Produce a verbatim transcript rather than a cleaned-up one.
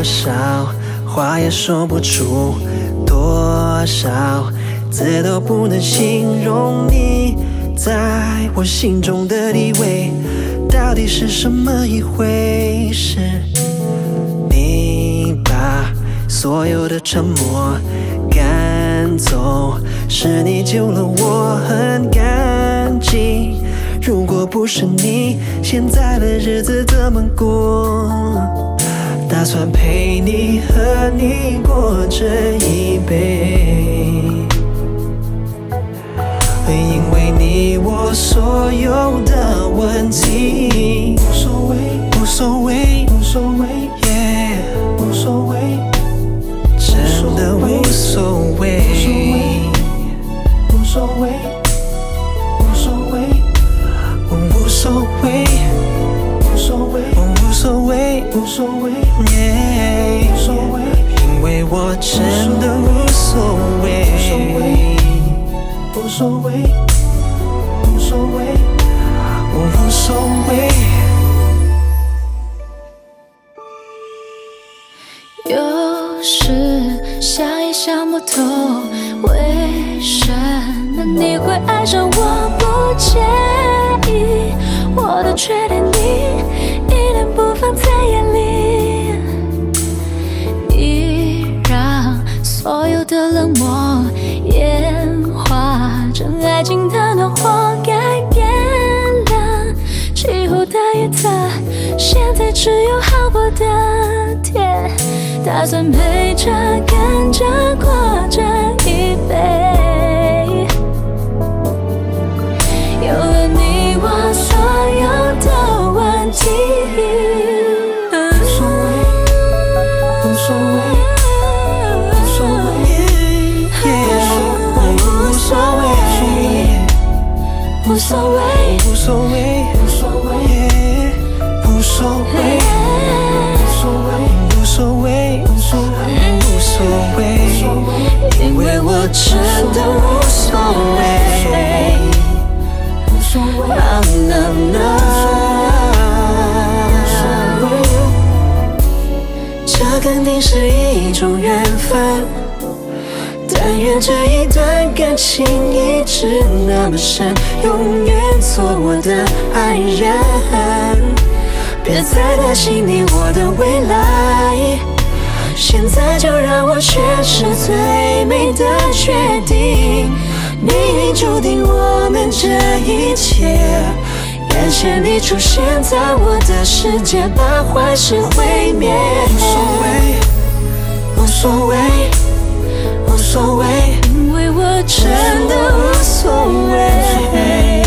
少话也说不出，多少字都不能形容你在我心中的地位，到底是什么一回事？你把所有的沉默赶走，是你救了我很干净。如果不是你，现在的日子怎么过？打算陪你和你过这一辈，因为你我所有的问题无所谓，无所谓，无所谓，耶，无所谓，真的无所谓，无所谓，无所谓，无所谓，无所谓，无所谓，无所谓，耶，无所谓，因为我真的无所谓，无所谓，无所谓，无所谓。 有时想也想不通，为什么你会爱上我？不介意我的缺点，你一点不放在眼里，你让所有的冷漠演化成爱情的暖和，改变了气候的叶子，现在只有好过的甜，打算陪着跟着过这一辈，有了你我所有的问题无所谓，无所谓，无所谓，无所谓，无所谓， 无所谓，无所谓，无所谓，无所谓，无所谓，无所谓，因为我真的无所谓，无所谓，啊啦啦，这肯定是一种缘分。但愿这一段感情一直那么深，永远做我的爱人。别再担心你我的未来，现在就让我诠释最美的决定。命运注定我们这一切，感谢你出现在我的世界，把坏事毁灭。无所谓，无所谓，无所谓， 因为我真的无所谓。